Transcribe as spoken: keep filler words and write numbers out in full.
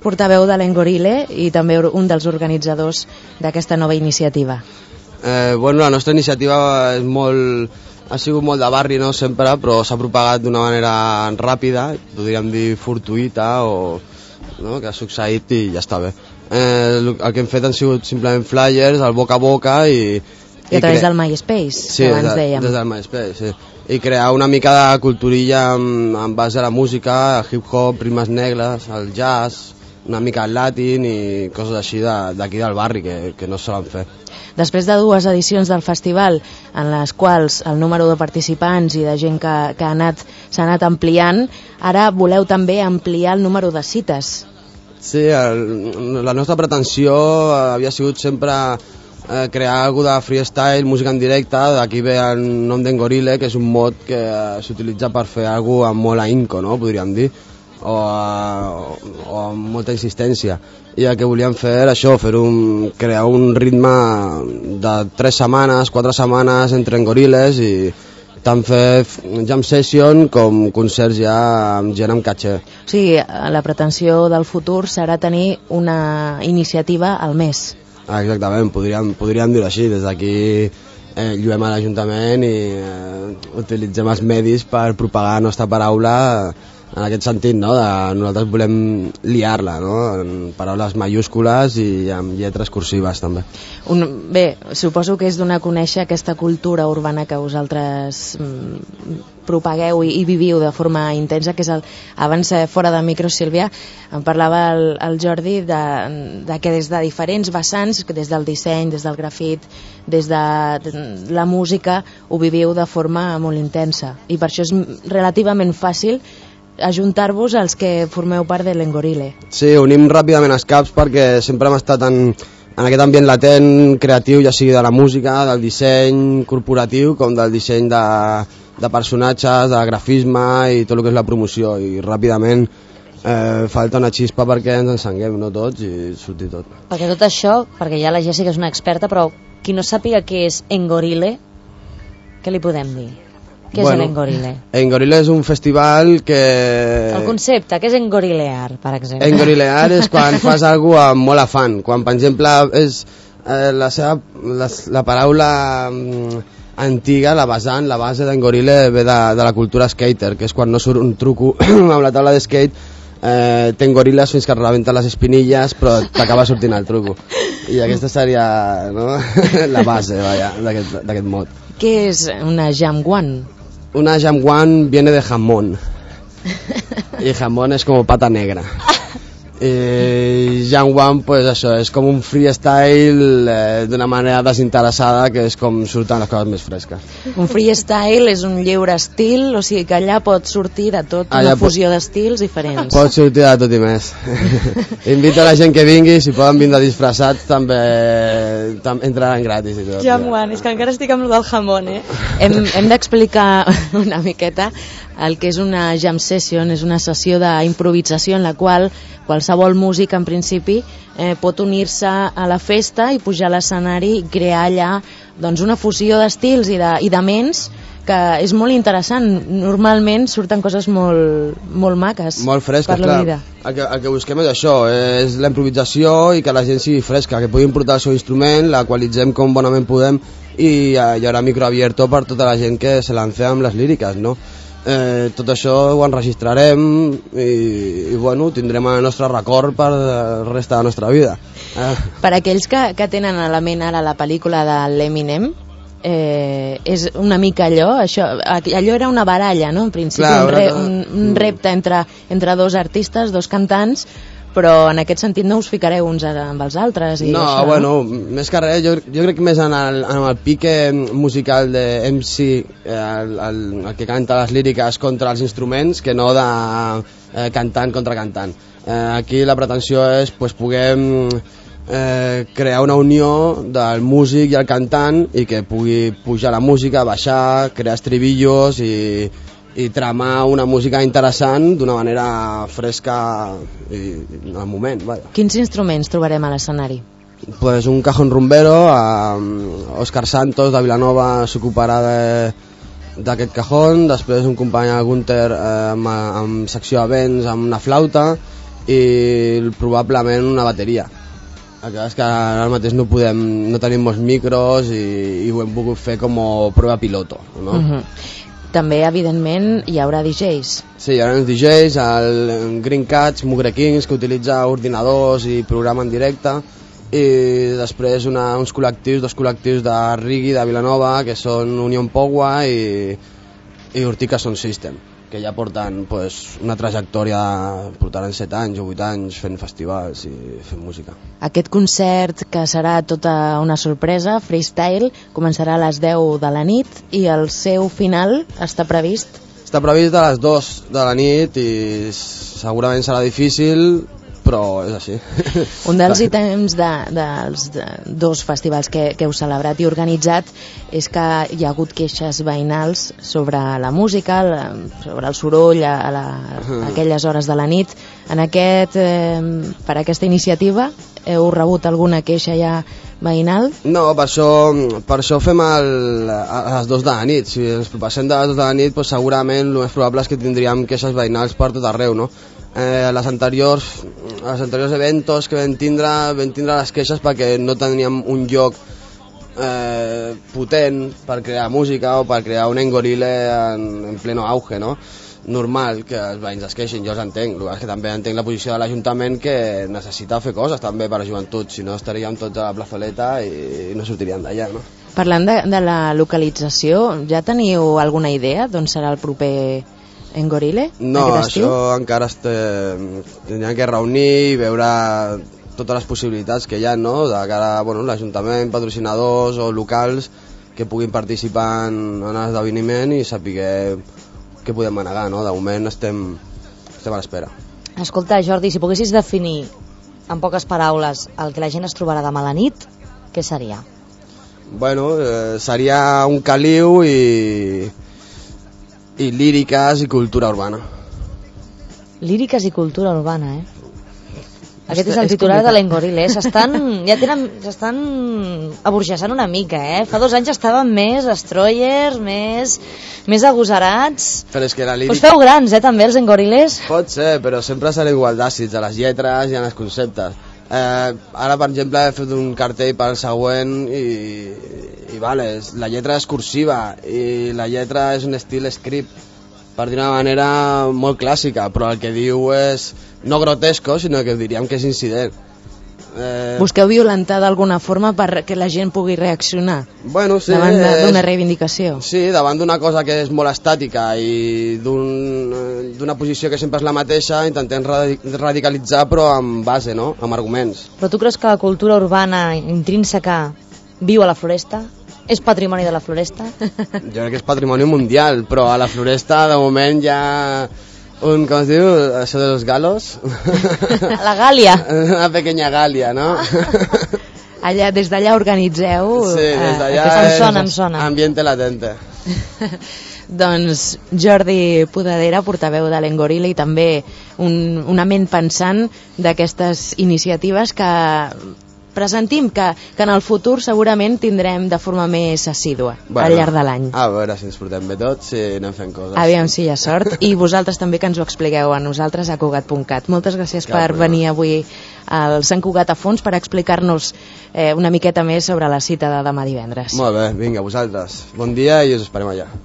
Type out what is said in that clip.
portaveu de l'Engorile i també un dels organitzadors d'aquesta nova iniciativa. Eh, bueno, la nostra iniciativa és molt, ha sigut molt de barri, no, sempre, però s'ha propagat d'una manera ràpida, podríem dir fortuïta, o, no, que ha succeït i ja està bé. Eh, el, el que hem fet han sigut simplement flyers, el boca a boca i... I a través del MySpace, sí, que abans des, dèiem. des del MySpace, sí. I crear una mica de culturilla amb, amb base a la música, el hip-hop, ritmes negres, el jazz, una mica el latin i coses així d'aquí del barri que, que no es solen fer. Després de dues edicions del festival en les quals el número de participants i de gent que, que ha anat s'ha anat ampliant, ara voleu també ampliar el número de cites. Sí, el, la nostra pretensió havia sigut sempre eh, crear alguna de freestyle, música en directe, d'aquí ve el nom d'Engorile, que és un mot que eh, s'utilitza per fer alguna cosa amb molt ahínco, no?, podríem dir, o, o, o amb molta insistència. I el que volíem fer era això, fer un, crear un ritme de tres setmanes, quatre setmanes entre Engoriles i tant fer jam session com concerts ja amb gent amb caché. O sigui, la pretensió del futur serà tenir una iniciativa al mes. Ah, exactament, podríem, podríem dir-ho així. Des d'aquí eh, lluem a l'Ajuntament i eh, utilitzem els medis per propagar la nostra paraula en aquest sentit, no? De, nosaltres volem liar-la, no? En paraules mayúscules i amb lletres cursives també. Un, bé, suposo que és donar a conèixer aquesta cultura urbana que vosaltres mm, propagueu i, i viviu de forma intensa, que és el, abans eh, fora de micro, Sílvia, em parlava el, el Jordi de, de que des de diferents vessants, des del disseny, des del grafit, des de, de la música, ho viviu de forma molt intensa i per això és relativament fàcil ajuntar-vos als que formeu part de l'Engorile. Sí, unim ràpidament els caps perquè sempre hem estat en, en aquest ambient latent, creatiu, ja sigui de la música, del disseny corporatiu, com del disseny de, de personatges, de grafisme i tot el que és la promoció, i ràpidament eh, falta una xispa perquè ens encenguem, no tots, i surti tot. Perquè tot això, perquè ja la Jessica és una experta, però qui no sàpiga què és Engorile, què li podem dir? Què bueno, és l'Engorile? Engorile és un festival que... El concepte, què és engorilear, per exemple? Engorilear és quan fas alguna amb molt afant. Quan, per exemple, és eh, la, seva, la, la paraula mm, antiga, la vessant, la base d'engorile ve de, de la cultura skater, que és quan no surt un truco amb la taula de skate, eh, t'engoriles fins que et rebenten les espinilles, però t'acaba sortint el truco. I aquesta seria, no? la base d'aquest mot. Què és una jamguan? Una jamguan viene de jamón. Y jamón es como pata negra. I jamguan, pues això, és com un freestyle eh, d'una manera desinteressada, que és com surten les coses més fresques. Un freestyle és un lliure estil, o sigui que allà pot sortir de tot, una allà fusió pot... d'estils diferents. Pot sortir de tot i més. Invito a la gent que vingui, si poden vindre disfressats també, també entraran gratis i tot. Jamguan, és que encara estic amb el del jamón, eh? Hem, hem d'explicar una miqueta el que és una jam session. És una sessió d'improvisació en la qual qualsevol músic en principi eh, pot unir-se a la festa i pujar a l'escenari i crear allà doncs, una fusió d'estils i, de, i de ments que és molt interessant. Normalment surten coses molt, molt maques, molt fresques, per la clar. vida. El que, el que busquem és això, és la improvisació i que la gent sigui fresca, que puguin portar el seu instrument, l'equalitzem com bonament podem i hi haurà micro abierto per tota la gent que se lance amb les líriques, no? Eh, tot això ho enregistrarem i, i bueno, tindrem el nostre record per el resta de la nostra vida. Eh. Per aquells que, que tenen a la ment ara la pel·lícula de l'Eminem, eh, és una mica allò, això, allò era una baralla, no? En principi, clar, un, re, un, un repte entre, entre dos artistes, dos cantants, però en aquest sentit no us ficareu uns amb els altres i no, això, bueno, no? Més que res, jo, jo crec que més en el, en el pique musical de M C, el, el, el que canta les líriques contra els instruments, que no de eh, cantant contra cantant. Eh, aquí la pretensió és pues, puguem eh, crear una unió del músic i el cantant i que pugui pujar la música, baixar, crear estribillos i i tramar una música interessant d'una manera fresca i al moment. Vaja. Quins instruments trobarem a l'escenari? Pues un cajón rumbero, a Òscar Santos de Vilanova s'ocuparà d'aquest cajón, després un company de Gunter eh, amb, amb secció de vents amb una flauta i probablement una bateria. El que és que ara mateix no podem, no tenim molts micros i, i ho hem volgut fer com a prova piloto, no? Uh-huh. També, evidentment, hi haurà D Js. Sí, hi haurà uns D Js, el Green Cats, Mugre Kings, que utilitza ordinadors i programa en directe, i després una, uns col·lectius, dos col·lectius de reggae de Vilanova, que són Union Powa i, i Urtica Sound System, que ja porten pues, una trajectòria, portaran set anys o vuit anys fent festivals i fent música. Aquest concert, que serà tota una sorpresa, freestyle, començarà a les deu de la nit i el seu final està previst? Està previst a les dues de la nit i segurament serà difícil, però és així. Un dels ítems de, dels de dos festivals que, que heu celebrat i organitzat és que hi ha hagut queixes veïnals sobre la música, la, sobre el soroll a, a, la, a aquelles hores de la nit. En aquest, eh, per aquesta iniciativa heu rebut alguna queixa ja veïnal? No, per això, per això fem el, a les dues de la nit. Si ens passem de les dues de la nit, pues segurament el més probable és que tindríem queixes veïnals per tot arreu, no? Eh, les anteriors, els anteriors eventos que vam tindre, vam tindre les queixes perquè no teníem un lloc eh, potent per crear música o per crear un engorile en, en pleno auge, no? Normal que els veïns es queixin, jo els entenc, el que també entenc la posició de l'Ajuntament, que necessita fer coses també per a joventut, si no estaríem tots a la plazoleta i no sortiríem d'allà, no? Parlant de, de la localització, ja teniu alguna idea d'on serà el proper Engorile? No, això encara tindríem que reunir i veure totes les possibilitats que hi ha, no? De cara a bueno, l'Ajuntament, patrocinadors o locals que puguin participar en, en l'esdeveniment i saber què podem manegar, no? De moment estem, estem a l'espera. Escolta, Jordi, si poguessis definir en poques paraules el que la gent es trobarà demà a la nit, què seria? Bueno, eh, seria un caliu i... i líriques i cultura urbana. Líriques i cultura urbana, eh? Aquest és el titular de l'Engorile, eh? S'estan, ja tenen, s'estan aburgessant una mica, eh? Fa dos anys estaven més destroyers, més, més agosarats. Però és que la lírica... Us feu grans, eh, també, els Engoriles? Pot ser, però sempre serà igual d'àcids a les lletres i en els conceptes. Eh, ara, per exemple, he fet un cartell pel següent i, i vale, la lletra és cursiva i la lletra és un estil script, per dir una manera molt clàssica, però el que diu és no grotesco, sinó que diríem que és incident. Eh... Busqueu violentar d'alguna forma perquè la gent pugui reaccionar bueno, sí, davant d'una reivindicació. Sí, davant d'una cosa que és molt estàtica i d'una un, posició que sempre és la mateixa, intentem radicalitzar però amb base, no? Amb arguments. Però tu creus que la cultura urbana intrínseca viu a la Floresta? És patrimoni de la Floresta? Jo crec que és patrimoni mundial, però a la Floresta de moment ja... Un, com es diu, això de los galos? La Gàlia. Una pequeña Gàlia, no? Allà, des d'allà organitzeu... Sí, des d'allà eh, em sona, em sona. Ambiente latente. Doncs Jordi Podadera, portaveu de l'Engorile i també un, una ment pensant d'aquestes iniciatives que pressentim que, que en el futur segurament tindrem de forma més assídua, bueno, al llarg de l'any. A veure si ens portem bé tots i anem fent coses. Aviam si hi ha sort. I vosaltres també que ens ho expliqueu a nosaltres a Cugat punt cat. Moltes gràcies Cap, per venir avui al Sant Cugat a fons per explicar-nos eh, una miqueta més sobre la cita de demà divendres. Molt bé, vinga, vosaltres. Bon dia i us esperem allà.